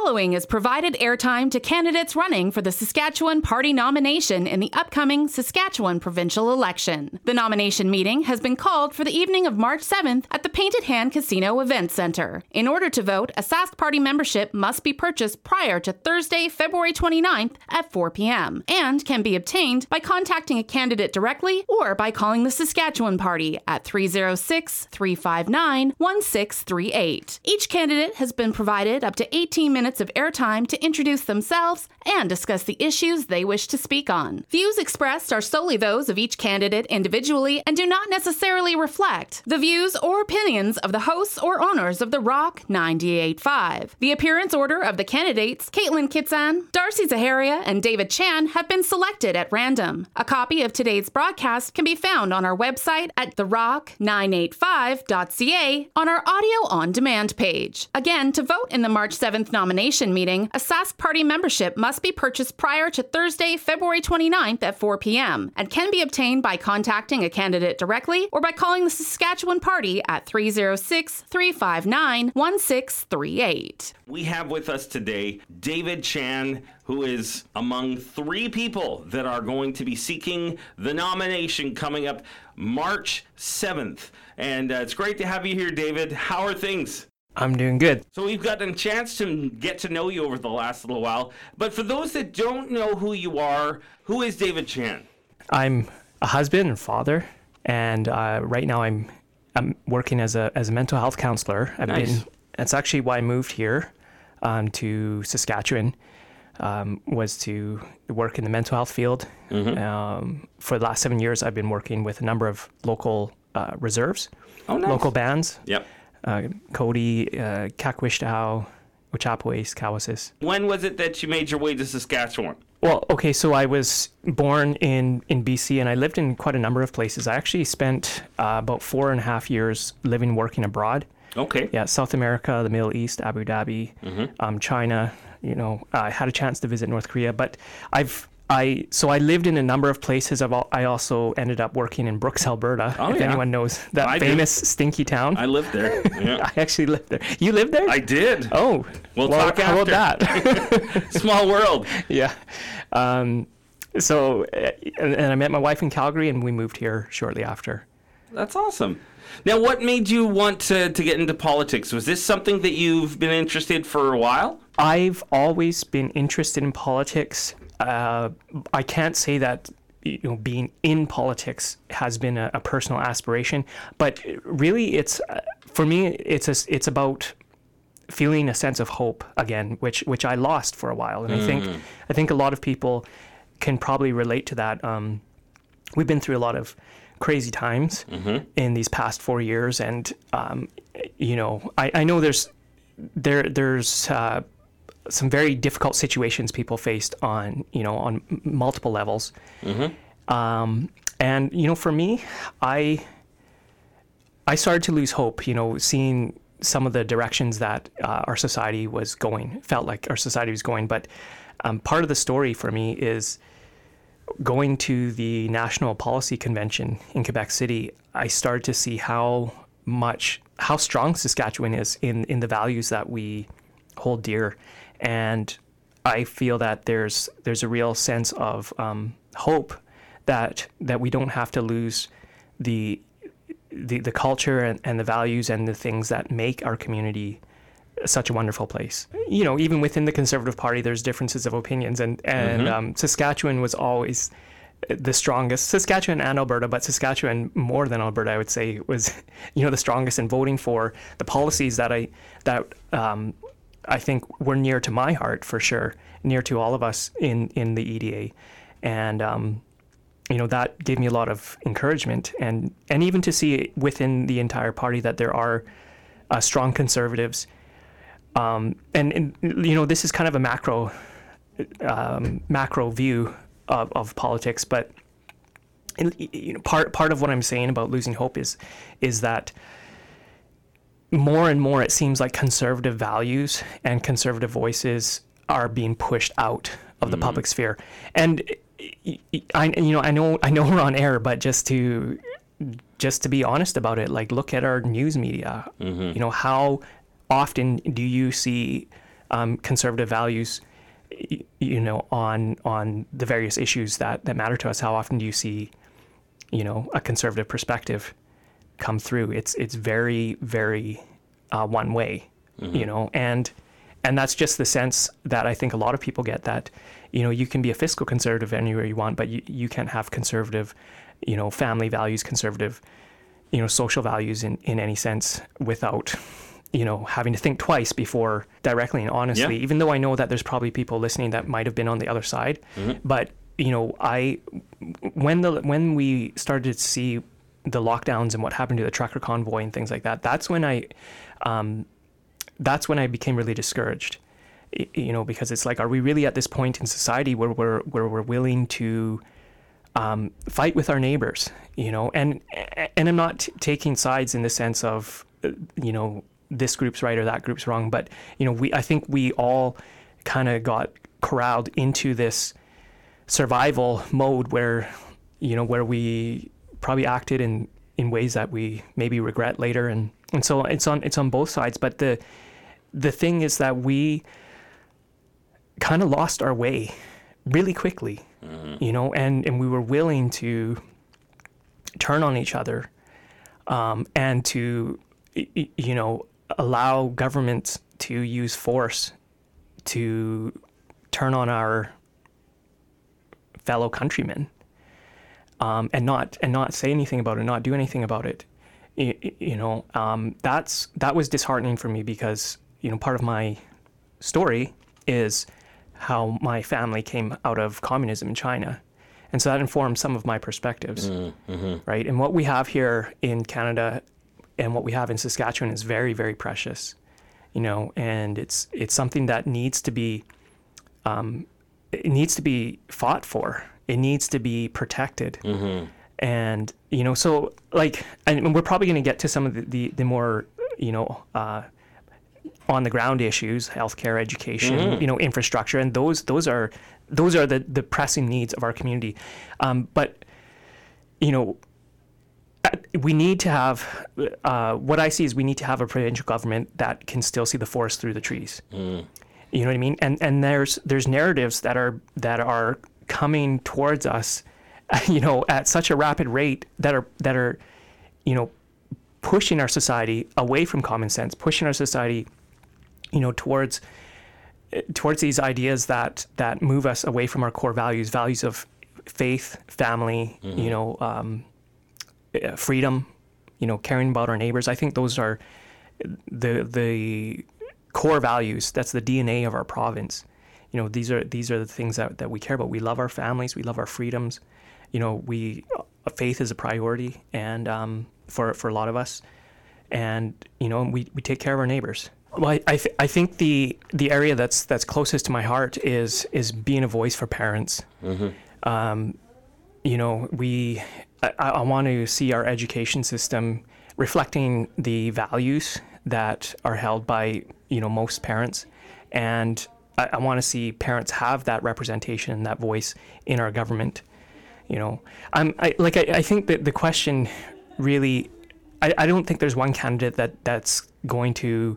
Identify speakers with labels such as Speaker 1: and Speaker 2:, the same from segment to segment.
Speaker 1: following is provided airtime to candidates running for the Saskatchewan Party nomination in the upcoming Saskatchewan provincial election. The nomination meeting has been called for the evening of March 7th at the Painted Hand Casino Event Centre. In order to vote, a Sask Party membership must be purchased prior to Thursday, February 29th at 4 p.m. and can be obtained by contacting a candidate directly or by calling the Saskatchewan Party at 306-359-1638. Each candidate has been provided up to 18 minutes of airtime to introduce themselves and discuss the issues they wish to speak on. Views expressed are solely those of each candidate individually and do not necessarily reflect the views or opinions of the hosts or owners of the Rock 98.5. The appearance order of the candidates, Caitlin Kitsan, Darcy Zaharia, and David Chan, have been selected at random. A copy of today's broadcast can be found on our website at therock985.ca on our audio on demand page. Again, to vote in the March 7th nomination meeting, a Sask Party membership must be purchased prior to Thursday, February 29th at 4 p.m. and can be obtained by contacting a candidate directly or by calling the Saskatchewan Party at 306-359-1638.
Speaker 2: We have with us today David Chan, who is among three people that are going to be seeking the nomination coming up March 7th. And it's great to have you here, David. How are things?
Speaker 3: I'm doing good.
Speaker 2: So we've gotten a chance to get to know you over the last little while. But for those that don't know who you are, who is David Chan? I'm
Speaker 3: a husband and father, and right now I'm working as a mental health counselor. That's actually why I moved here to Saskatchewan, was to work in the mental health field. Mm-hmm. For the last 7 years, I've been working with a number of local reserves, local bands.
Speaker 2: Yep.
Speaker 3: Cody, Kakwishtahow, Ochapowace, Kawasis.
Speaker 2: When was it that you made your way to Saskatchewan?
Speaker 3: Well, okay, so I was born in BC, and I lived in quite a number of places. I actually spent about 4.5 years living, working abroad.
Speaker 2: Okay.
Speaker 3: Yeah, South America, the Middle East, Abu Dhabi, mm-hmm. China. I had a chance to visit North Korea, but I lived in a number of places. I also ended up working in Brooks, Alberta. If anyone knows that famous stinky town.
Speaker 2: I lived there. Yeah.
Speaker 3: I actually lived there. You lived there?
Speaker 2: I did.
Speaker 3: Oh,
Speaker 2: we'll talk after.
Speaker 3: How about that?
Speaker 2: Small world.
Speaker 3: Yeah. So I met my wife in Calgary, and we moved here shortly after.
Speaker 2: That's awesome. Now, what made you want to get into politics? Was this something that you've been interested for a while?
Speaker 3: I've always been interested in politics. I can't say that being in politics has been a personal aspiration, but really, it's for me. It's about feeling a sense of hope again, which I lost for a while, and I think a lot of people can probably relate to that. We've been through a lot of crazy times in these past 4 years, and I know there's some very difficult situations people faced on multiple levels. And for me, I started to lose hope, seeing some of the directions that our society was going, felt like our society was going. But part of the story for me is going to the National Policy Convention in Quebec City. I started to see how strong Saskatchewan is in the values that we hold dear. And I feel that there's a real sense of hope that we don't have to lose the culture and the values and the things that make our community such a wonderful place. Even within the Conservative Party, there's differences of opinions, and Saskatchewan was always the strongest. Saskatchewan and Alberta, but Saskatchewan more than Alberta, I would say, was the strongest in voting for the policies that I think were near to my heart, for sure, near to all of us in the EDA, and that gave me a lot of encouragement, and even to see within the entire party that there are strong Conservatives. And this is kind of a macro view of politics, but part of what I'm saying about losing hope is that more and more it seems like conservative values and conservative voices are being pushed out of the public sphere. And I know we're on air, but just to be honest about it, like, look at our news media. How often do you see conservative values, you know, on the various issues that matter to us. How often do you see, you know, a conservative perspective come through? It's very, very one way, you know, and that's just the sense that I think a lot of people get, that, you know, you can be a fiscal conservative anywhere you want, but you can't have conservative, you know, family values, conservative, you know, social values in any sense without, you know, having to think twice before directly and honestly, even though I know that there's probably people listening that might have been on the other side. But, you know, when we started to see the lockdowns and what happened to the trucker convoy and things like that, that's when I became really discouraged, you know, because it's like, are we really at this point in society where we're willing to fight with our neighbors, you know? And I'm not taking sides in the sense of, you know, this group's right or that group's wrong, but, you know, I think we all kind of got corralled into this survival mode where, you know, where we probably acted in ways that we maybe regret later, and so it's on both sides. But the thing is that we kind of lost our way really quickly, you know, and we were willing to turn on each other, and to, you know, allow governments to use force to turn on our fellow countrymen, and not say anything about it, not do anything about it. You know, that was disheartening for me, because, you know, part of my story is how my family came out of communism in China. And so that informed some of my perspectives, right? And what we have here in Canada and what we have in Saskatchewan is very, very precious, you know, and it's something that needs to be fought for. It needs to be protected. And, you know, so like, and we're probably going to get to some of the more, you know, on the ground issues, healthcare, education, you know, infrastructure, and those are the pressing needs of our community. But, you know, we need to have, what I see is we need to have a provincial government that can still see the forest through the trees. You know what I mean? And there's narratives that are coming towards us, you know, at such a rapid rate that are, you know, pushing our society away from common sense, pushing our society, you know, towards these ideas that move us away from our core values of faith, family, you know, freedom, you know, caring about our neighbors. I think those are the core values. That's the DNA of our province. You know, these are the things that we care about. We love our families. We love our freedoms. You know, faith is a priority, and for a lot of us, and, you know, we take care of our neighbors. Well, I think the area that's closest to my heart is being a voice for parents. You know, I want to see our education system reflecting the values that are held by, you know, most parents, and I want to see parents have that representation and that voice in our government. You know, I think that the question really, I don't think there's one candidate that's going to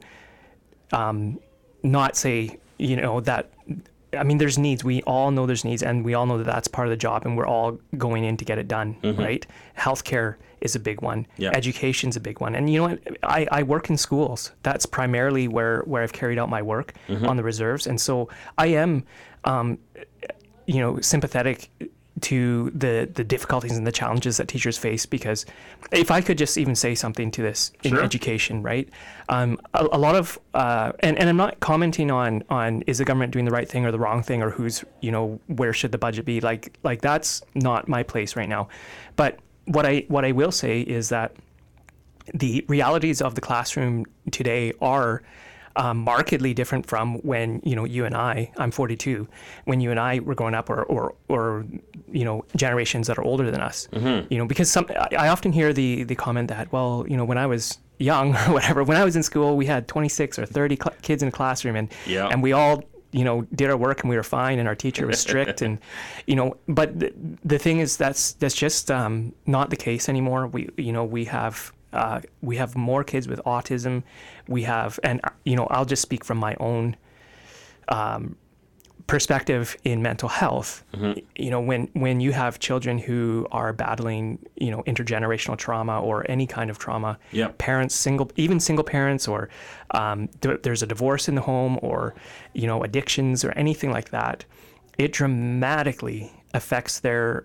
Speaker 3: not say, you know, that, I mean, there's needs. We all know there's needs, and we all know that that's part of the job, and we're all going in to get it done, right? Healthcare is a big one. Yeah. Education's a big one. And you know what? I work in schools. That's primarily where I've carried out my work on the reserves. And so I am, you know, sympathetic to the difficulties and the challenges that teachers face, because if I could just even say something to this in education, right? A lot of, and I'm not commenting on is the government doing the right thing or the wrong thing, or who's, you know, where should the budget be? Like that's not my place right now. But what I will say is that the realities of the classroom today are markedly different from when, you know, you and I'm 42, when you and I were growing up, or you know, generations that are older than us, you know, because I often hear the comment that, well, you know, when I was young or whatever, when I was in school, we had 26 or 30 kids in a classroom, and we all, you know, did our work and we were fine, and our teacher was strict, and, you know, but the thing is that's just not the case anymore. We have more kids with autism. We have, and, you know, I'll just speak from my own perspective in mental health. You know, when you have children who are battling, you know, intergenerational trauma or any kind of trauma, parents, even single parents, or there's a divorce in the home, or, you know, addictions or anything like that, it dramatically affects their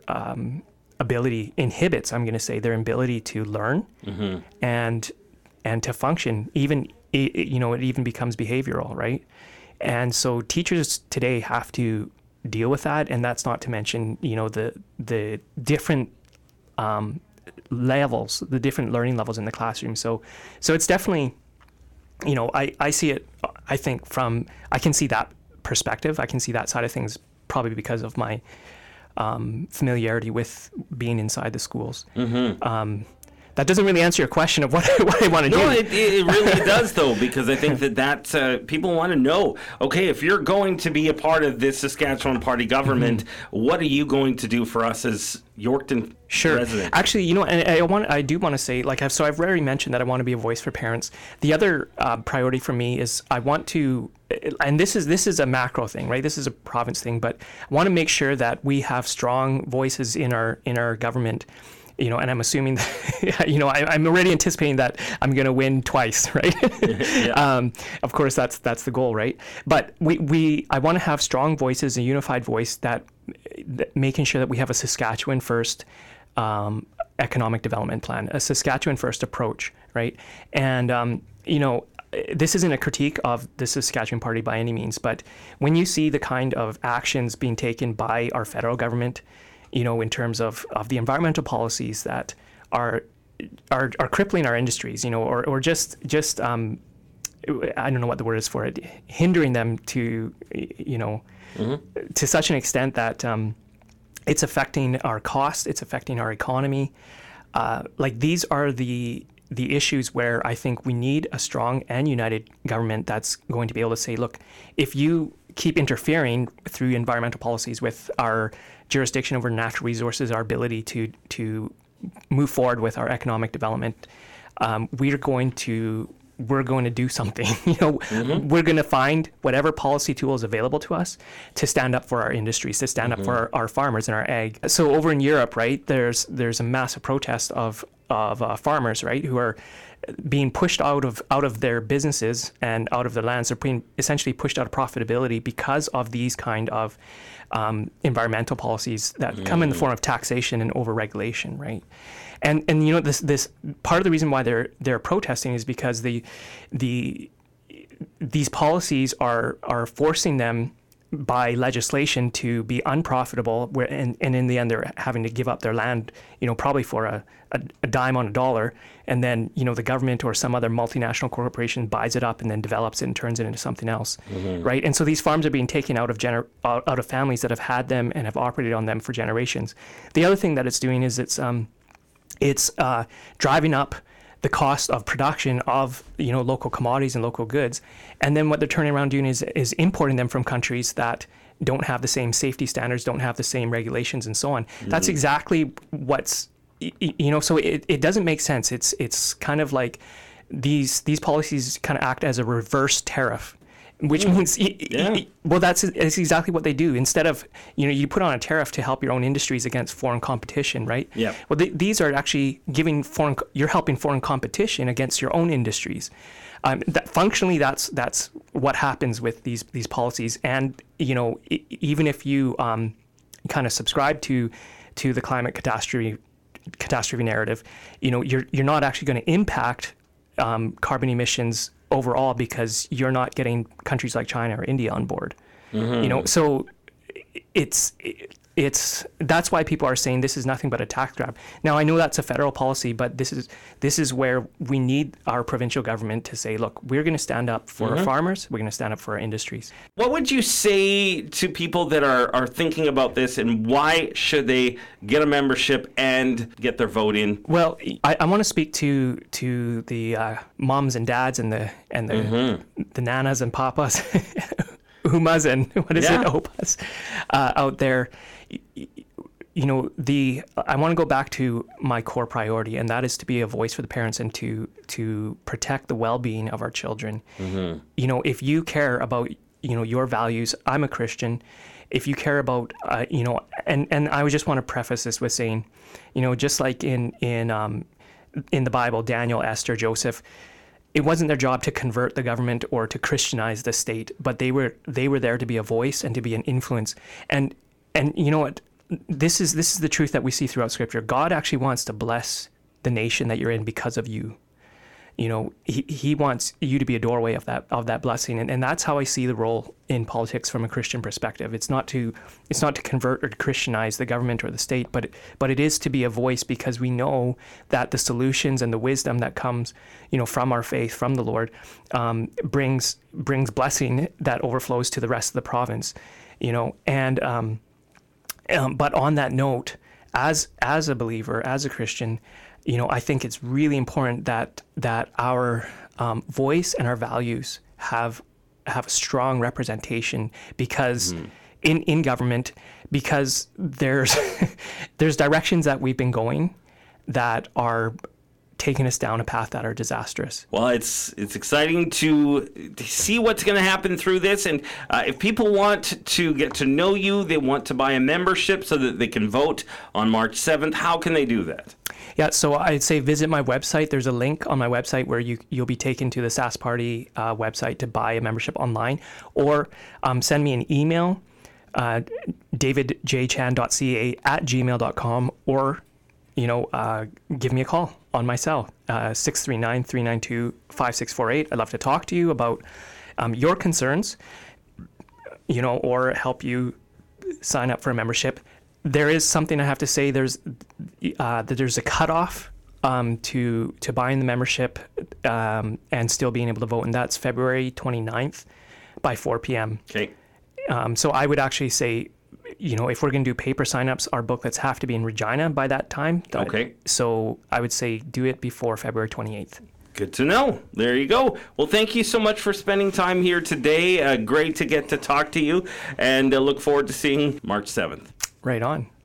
Speaker 3: inhibits, I'm going to say, their ability to learn and to function. Even, you know, it even becomes behavioral, right? And so teachers today have to deal with that, and that's not to mention, you know, the different levels, the different learning levels in the classroom. So it's definitely, you know, I see it, I think I can see that perspective. I can see that side of things, probably because of my familiarity with being inside the schools. That doesn't really answer your question of what I want to do.
Speaker 2: No, it really does, though, because I think that people want to know, okay, if you're going to be a part of this Saskatchewan Party government, what are you going to do for us as Yorkton residents?
Speaker 3: Actually, you know, and I do want to say, like, I've already mentioned that I want to be a voice for parents. The other priority for me is I want to, and this is a macro thing, right? This is a province thing, but I want to make sure that we have strong voices in our government. You know, and I'm assuming that, you know, I'm already anticipating that I'm going to win twice, right? Of course, that's the goal, right? But I want to have strong voices, a unified voice that making sure that we have a Saskatchewan first economic development plan, a Saskatchewan first approach, right? And, you know, this isn't a critique of the Saskatchewan Party by any means, but when you see the kind of actions being taken by our federal government, you know, in terms of the environmental policies that are crippling our industries, you know, or just I don't know what the word is for it, hindering them to, you know, to such an extent that it's affecting our costs, it's affecting our economy. Like, these are the issues where I think we need a strong and united government that's going to be able to say, look, if you keep interfering through environmental policies with our jurisdiction over natural resources, our ability to move forward with our economic development, we're going to do something. You know, we're going to find whatever policy tools available to us to stand up for our industries, to stand up for our farmers and our ag. So over in Europe, right, there's a massive protest of farmers, right, who are being pushed out of their businesses and out of their lands. They're being essentially pushed out of profitability because of these kind of environmental policies that come in the form of taxation and overregulation, right? And you know, this part of the reason why they're protesting is because these policies are forcing them by legislation to be unprofitable, and in the end they're having to give up their land, you know, probably for a dime on a dollar, and then, you know, the government or some other multinational corporation buys it up and then develops it and turns it into something else, right? And so these farms are being taken out of families that have had them and have operated on them for generations. The other thing that it's doing is it's driving up the cost of production of, you know, local commodities and local goods. And then what they're turning around doing is importing them from countries that don't have the same safety standards, don't have the same regulations, and so on. That's exactly what's, you know, so it doesn't make sense. It's kind of like these policies kind of act as a reverse tariff, which means, well, that's exactly what they do. Instead of, you know, you put on a tariff to help your own industries against foreign competition, right? Yeah. Well, these are actually you're helping foreign competition against your own industries. Functionally, that's what happens with these policies. And, you know, even if you kind of subscribe to the climate catastrophe narrative, you know, you're not actually going to impact carbon emissions overall, because you're not getting countries like China or India on board. You know, so that's why people are saying this is nothing but a tax grab. Now, I know that's a federal policy, but this is where we need our provincial government to say, look, we're going to stand up for our farmers, we're going to stand up for our industries.
Speaker 2: What would you say to people that are thinking about this, and why should they get a membership and get their vote in?
Speaker 3: Well, I want to speak to the moms and dads and the nanas and papas, umas and opas out there. You know, I want to go back to my core priority, and that is to be a voice for the parents and to protect the well-being of our children. You know, if you care about your values. I'm a Christian. If you care about, and I would just want to preface this with saying, just like in the Bible, Daniel, Esther, Joseph, it wasn't their job to convert the government or to Christianize the state, but they were there to be a voice and to be an influence. And you know what? This is the truth that we see throughout Scripture. God actually wants to bless the nation that you're in because of you. He wants you to be a doorway of that blessing, and that's how I see the role in politics from a Christian perspective. It's not to convert or to Christianize the government or the state, but it is to be a voice, because we know that the solutions and the wisdom that comes, from our faith, from the Lord, brings blessing that overflows to the rest of the province. But on that note, as a believer, as a Christian, I think it's really important that our voice and our values have a strong representation, because in government, because there's directions that we've been going that are taking us down a path that are disastrous.
Speaker 2: Well, it's exciting to see what's going to happen through this. And if people want to get to know you, they want to buy a membership so that they can vote on March 7th, how can they do that?
Speaker 3: Yeah, so I'd say visit my website. There's a link on my website where you'll be taken to the Sask Party website to buy a membership online, or send me an email, davidjchan.ca@gmail.com, or give me a call on my cell, 639-392-5648. I'd love to talk to you about your concerns, or help you sign up for a membership. There is something I have to say. There's a cutoff to buying the membership and still being able to vote, and that's February 29th by 4 p.m.
Speaker 2: Okay.
Speaker 3: So I would actually say, if we're going to do paper signups, our booklets have to be in Regina by that time.
Speaker 2: Okay.
Speaker 3: So I would say do it before February 28th.
Speaker 2: Good to know. There you go. Well, thank you so much for spending time here today. Great to get to talk to you, and look forward to seeing March 7th.
Speaker 3: Right on.